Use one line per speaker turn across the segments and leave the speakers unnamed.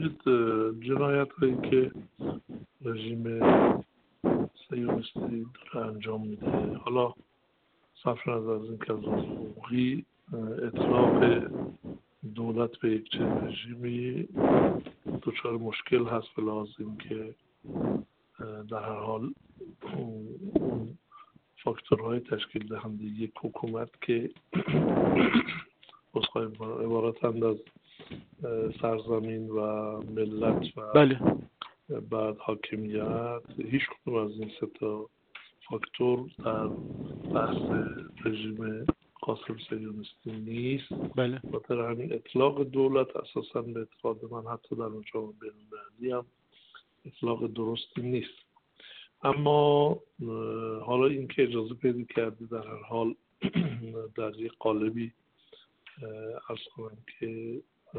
ببینید جنایت هایی که رژیم صهیونیستی داره انجام میده، حالا صرف نظر از این که از حقوقی اطلاق دولت به یک چنین رژیمی دچار مشکل هست به لحاظ این که در هر حال اون فاکتورهای تشکیل دهنده یک حکومت که عبارتند از سرزمین و ملت و
بله.
بعد حاکمیت، هیچ کدوم از این سه تا فاکتور در بحث رژیم قاسم صهیونیستی نیست.
بله.
خاطر همین اطلاق دولت اساساً به اعتقاد من حتی در جامعه بین‌المللی هم اطلاق درستی نیست. اما حالا این که اجازه پیدا کردی در هر حال در یک قالبی عرض کنم که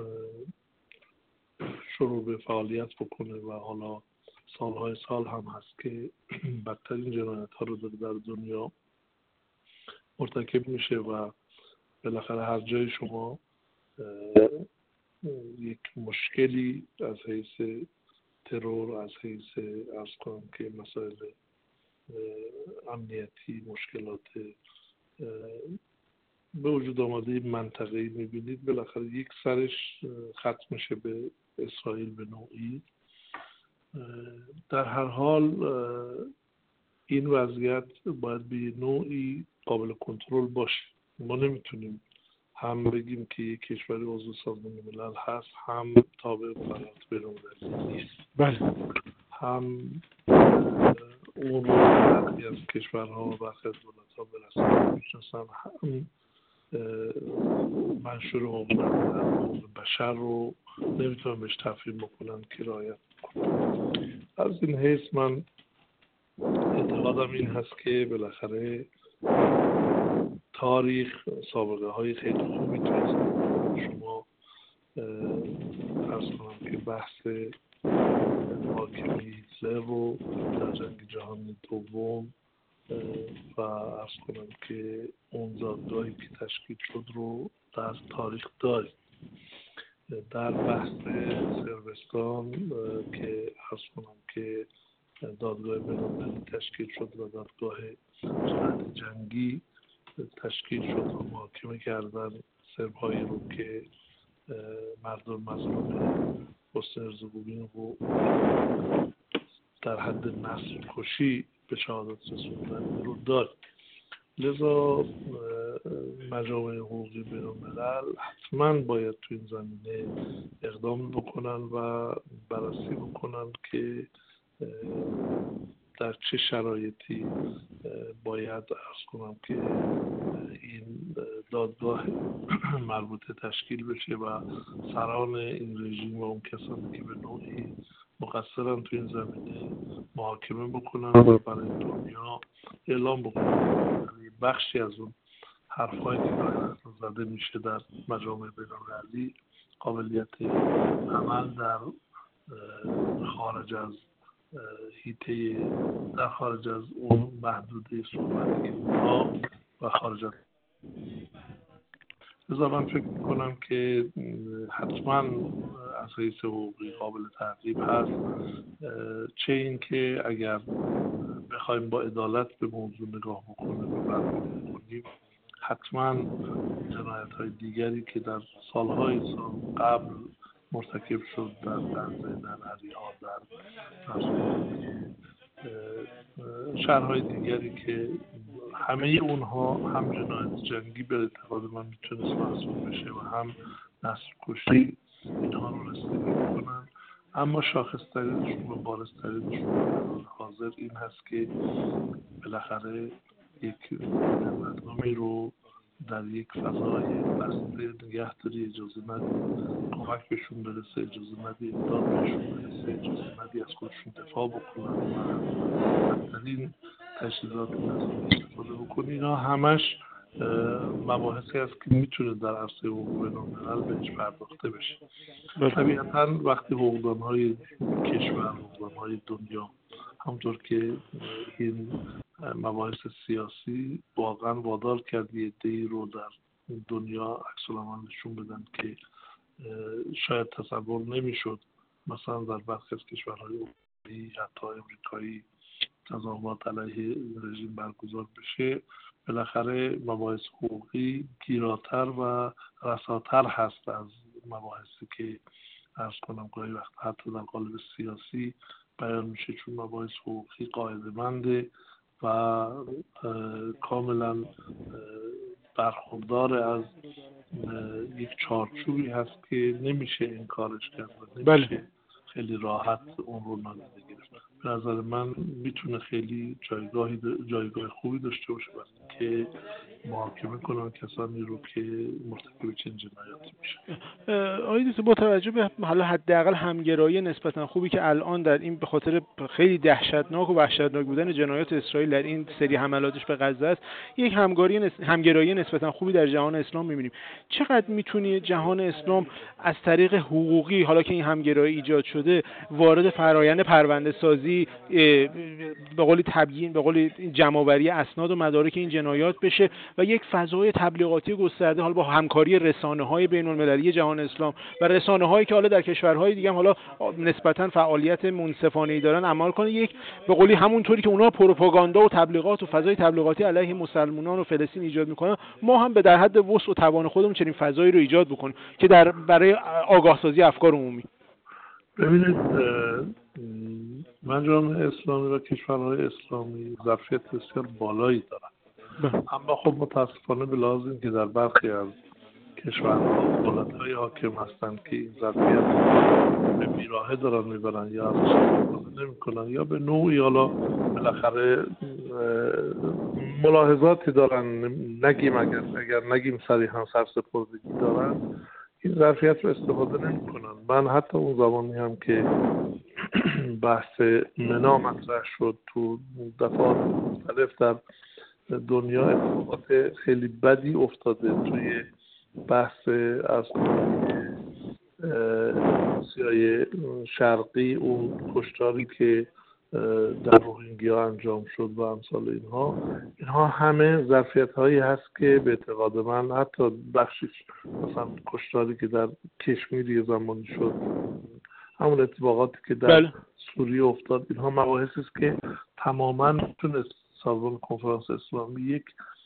شروع به فعالیت بکنه و حالا سالهای سال هم هست که بدترین جنایت ها رو در دنیا مرتکب میشه و بالاخره هر جای شما یک مشکلی از حیث ترور، از حیث عرض کنم که مسائل امنیتی، مشکلات به وجود آماده منطقه‌ای میبینید، بالاخره یک سرش ختم میشه به اسرائیل به نوعی. در هر حال این وضعیت باید به نوعی قابل کنترل باشه. ما نمیتونیم هم بگیم که یک کشوری عضو سازمان ملل هست هم تابع مقررات بین‌المللی نیست.
بله.
هم اون رو برخی از کشورها و برخی از دولت‌ها به رسمیت میشناسن، هم منشور حقوق بشر رو نمیتونن بهش تفهیم بکنن که رعایت کنن. از این حیث من اعتقادم این هست که بالاخره تاریخ سابقه های خیلی خوبی توی شما عرض کنم که بحث محاکمه هیتلر رو در جنگ جهانی دوم و عرض کنم که اون زادگاهی که تشکیل شد رو در تاریخ داریم. در بحث صربستان که عرض کنم که دادگاه بین‌المللی تشکیل شد و دادگاه جنایت جنگی تشکیل شد و محاکمه کردن سرب‌هایی رو که مردم مظلوم بوسنی هرزگوین رو در حد نسل کشی به شهادت رسوندن رو داریم. لذا مجامع حقوقی بین‌الملل حتما باید تو این زمینه اقدام بکنن و بررسی بکنن که در چه شرایطی باید عرض کنم که این دادگاه مربوطه تشکیل بشه و سران این رژیم و اون کسانی که به نوعی مقصرن تو این زمینه محاکمه بکنن و برای دنیا اعلام بکنن. بخشی از اون حرفایی که زده میشه در مجامع بین‌المللی قابلیت عمل در خارج از حیطه، در خارج از اون محدوده صحبتی اونها و خارج از لذا من فکر میکنم که حتما از حیث حقوقی قابل تعقیب هست. چه این که اگر بخوایم با عدالت به موضوع نگاه بکنیم و بررسی کنیم، حتما جنایت های دیگری که در سالهای سال قبل مرتکب شد در غزه، در عراق، در شهرهای دیگری که همه اونها هم جنایت جنگی به اعتقاد من میتونست محسوب بشه و هم نسل کشی، اینها رو رسیدگی میکنن. اما شاخص‌ترینشون و بارزترینشون حاضر این هست که بالاخره یک مردمی رو در یک فضای بسته نگهداری، اجازه ندی کمک بهشون برسه، اجازه ندی امداد بهشون برسه، اجازه ندی از خودشون دفاع بکنن و بدترین تجهیزات نظامی استفاده بکنی. اینا همش مباحثی هست که میتونه در عرصه حقوق بین‌الملل بهش پرداخته بشه. طبیعتاً وقتی حقوقدان‌های کشور، حقوقدان‌های دنیا، همونطور که این مباحث سیاسی واقعا وادار کرد یه عده‌ای رو در دنیا عکس العمل نشون بدن که شاید تصور نمیشد مثلا در برخی از کشورهای اروپایی حتی امریکایی تظاهرات علیه رژیم برگزار بشه، بالاخره مباحث حقوقی گیراتر و رساتر هست از مباحثی که عرض کنم گاهی وقت حتی در قالب سیاسی بیان میشه، چون مباحث حقوقی قاعده‌منده و کاملا برخوردار از یک چارچوبی هست که نمیشه انکارش کرد و نمیشه خیلی راحت اون رو نادیده گرفت. به نظر من میتونه خیلی جایگاه خوبی داشته باشه برای که محاکمه کنن کسانی رو که مرتکب چنین جنایاتی میشه.
آقای دکتر، با توجه به حالا حداقل همگرایی نسبتا خوبی که الان در این به خاطر خیلی دهشتناک و وحشتناک بودن جنایات اسرائیل در این سری حملاتش به غزه است، یک همگرایی نسبتا خوبی در جهان اسلام می‌بینیم. چقدر میتونه جهان اسلام از طریق حقوقی، حالا که این همگرایی ایجاد شده، وارد فرآیند پرونده سازی، به قولی تبیین، به قولی جمع‌آوری اسناد و مدارک این جنایات بشه و یک فضای تبلیغاتی گسترده حالا با همکاری رسانه‌های بین‌المللی جهان اسلام و رسانه‌هایی که حالا در کشورهای دیگه هم حالا نسبتاً فعالیت منصفانه‌ای دارن عمل کنه، یک به قولی همونطوری که اونها پروپاگاندا و تبلیغات و فضای تبلیغاتی علیه مسلمانان و فلسطین ایجاد میکنن، ما هم به در حد وسع و توان خودمون چنین فضایی رو ایجاد بکنیم که برای آگاهسازی افکار عمومی.
ببینید، مجامع اسلامی و کشورهای اسلامی ظرفیت بسیار بالایی دارن، اما خب متاسفانه به لحاظ اینکه در برخی از کشورها دولت‌های حاکم هستند که این ظرفیت به بیراهه دارن میبرن یا ازش استفاده نمی‌کنن یا به نوعی حالا بالاخره ملاحظاتی دارن، نگیم اگر نگیم صریحا سرسپردگی دارن، این ظرفیت رو استفاده نمی‌کنن. من حتی اون زمانی هم که بحث منا مطرح شد تو دفعات مختلف در دنیا، اتفاقات خیلی بدی افتاده توی بحث از آسیای شرقی، اون کشتاری که در روهینگیا انجام شد و امثال اینها همه ظرفیت هایی هست که به اعتقاد من حتی بخشیش مثلا کشتاری که در کشمیر یه زمانی شد، همون اتفاقاتی که در سوریه افتاد، اینها مباحثی است که تماما میتونه سازمان کنفرانس اسلامی یک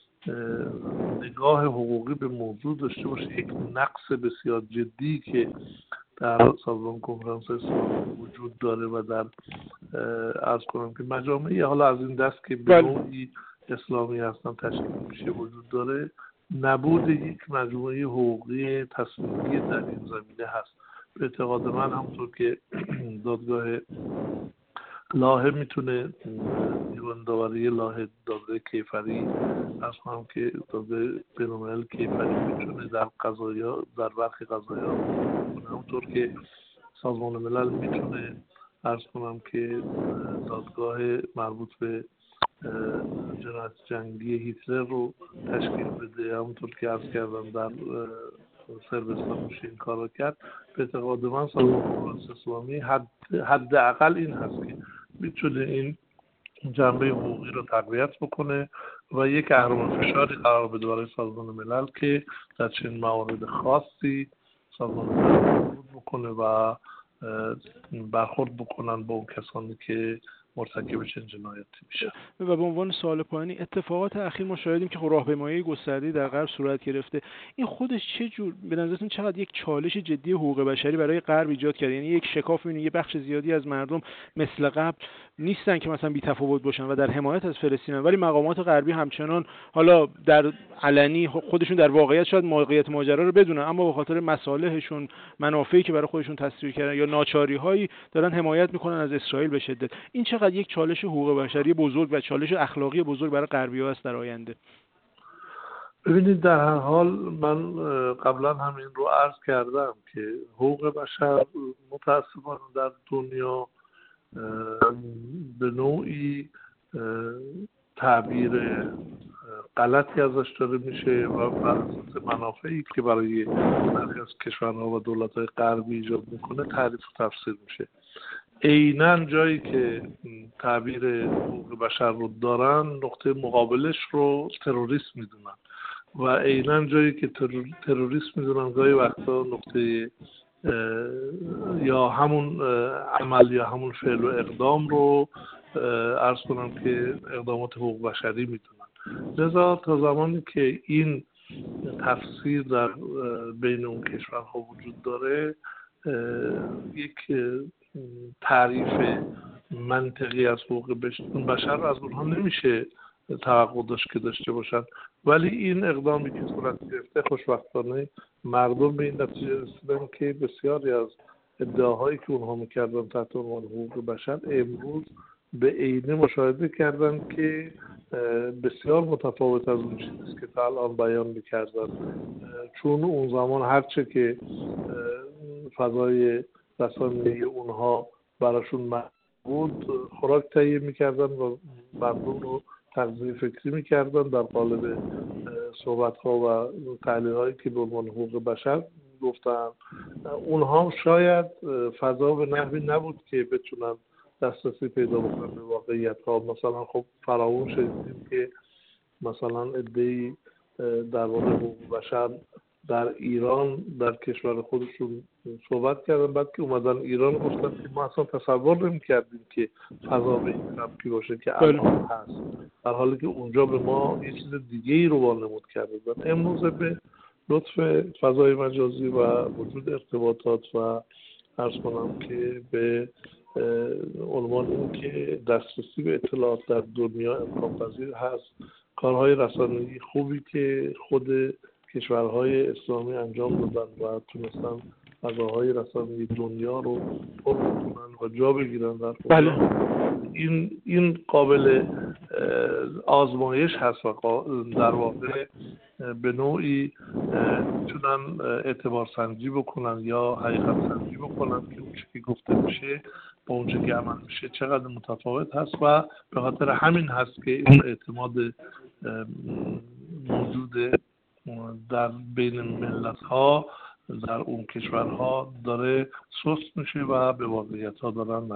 نگاه حقوقی به موضوع داشته باشه. یک نقص بسیار جدی که در سازمان کنفرانس اسلامی وجود داره و در عرض کنم که مجامعی حالا از این دست که به نوعی اسلامی هستن تشکیل میشه وجود داره، نبود یک مجموعه حقوقی تصمیمی در این زمینه هست. به اعتقاد من همونطور که دادگاه لاهه میتونه دیوان داوری لاهه، دادگاه کیفری از هم که دادگاه بین‌الملل کیفری میتونه در قضایا، در برخی قضایا کنه، همونطور که سازمان ملل میتونه عرض کنم که دادگاه مربوط به جنایت جنگی هیتلر رو تشکیل بده، همونطور که عرض کردم در صربستان میشه این کار رو کرد. به اعتقاد من سازمان کنفرانس اسلامی حداقل این هست که میتونه این جنبه حقوقی رو تقویت بکنه و یک اهرم فشاری قرار بده برای سازمان ملل که در چنین موارد خاصی سازمان ملل برخورد بکنه و برخورد بکنن با اون کسانی که مرتکب چنین جنایاتی میشن.
و به عنوان سوال پایانی، اتفاقات اخیر ما شاهدیم که راهپیمایی گسترده‌ای در غرب صورت گرفته. این خودش چه جور به نظرتون چقدر یک چالش جدی حقوق بشری برای غرب ایجاد کرده؟ یعنی یک شکاف می‌بینید یه بخش زیادی از مردم مثل قبل نیستن که مثلا بی‌تفاوت باشن و در حمایت از فلسطینن، ولی مقامات غربی همچنان حالا در علنی خودشون در واقعیت شاید موقعیت ماجرا رو بدونن، اما به خاطر مصالحشون، منافعی که برای خودشون تصویر کردن یا ناچاری‌هایی دارن حمایت می‌کنن از اسرائیل به شدت. این چقدر یک چالش حقوق بشری بزرگ و چالش اخلاقی بزرگ برای غربی‌ها است در آینده؟
ببینید، در هر حال من قبلا همین رو عرض کردم که حقوق بشر متأسفانه در دنیا به نوعی تعبیر غلطی ازش داره میشه و بر اساس منافعی که برای برخی از کشورها و دولت‌های غربی ایجاد میکنه تعریف و تفسیر میشه. عیناً جایی که تعبیر حقوق بشر رو دارن، نقطه مقابلش رو تروریسم میدونن و عیناً جایی که تروریسم میدونن، گاهی وقتا نقطه یا همون عمل یا همون فعل و اقدام رو عرض کنم که اقدامات حقوق بشری میدونن. لذا تا زمانی که این تفسیر در بین اون کشورها وجود داره، یک تعریف منطقی از حقوق بشر از اونها نمیشه توقع داشت که داشته باشن. ولی این اقدامی که صورت گرفته، خوشبختانه مردم به این نتیجه رسیدن که بسیاری از ادعاهایی که اونها میکردن تحت عنوان حقوق بشر امروز به عینه مشاهده کردن که بسیار متفاوت از اون چیزی که تا الان بیان میکردن. چون اون زمان هرچه که فضای رسانه‌ای اونها براشون بود، خوراک تهیه میکردن و مردم رو تغذیه فکری میکردن در قالب صحبت‌ها و تحلیل‌هایی که به عنوان حقوق بشر گفتن. اونها شاید فضا به نحوی نبود که بتونن دسترسی پیدا بکنن به واقعیت‌ها. مثلا خب فراوون شنیدیم که مثلا عده‌ای در واقع حقوق بشر در ایران در کشور خودشون صحبت کردن، بعد که اومدن ایران گفتن که ما اصلا تصور نمی‌کردیم که فضا به این سبکی باشه که الان هست، در حالی که اونجا به ما یه چیز دیگه‌ای رو وانمود کرده بودن. امروز به لطف فضای مجازی و وجود ارتباطات و عرض کنم که به عنوان این که دسترسی به اطلاعات در دنیا امکان پذیر هست، کارهای رسانه‌ای خوبی که خود کشورهای اسلامی انجام دادن و تونستن فضاهای رسانه‌ای دنیا رو پر کنن و جا بگیرن در
بله.
این قابل آزمایش هست و در واقع به نوعی میتونن اعتبار سنجی بکنن یا حقیقت سنجی بکنن که اون چیزی گفته میشه با اون چیزی عمل میشه چقدر متفاوت هست. و به خاطر همین هست که اون اعتماد موجود در بین ملت ها در اون کشورها داره سست میشه و به واقعیت ها دارن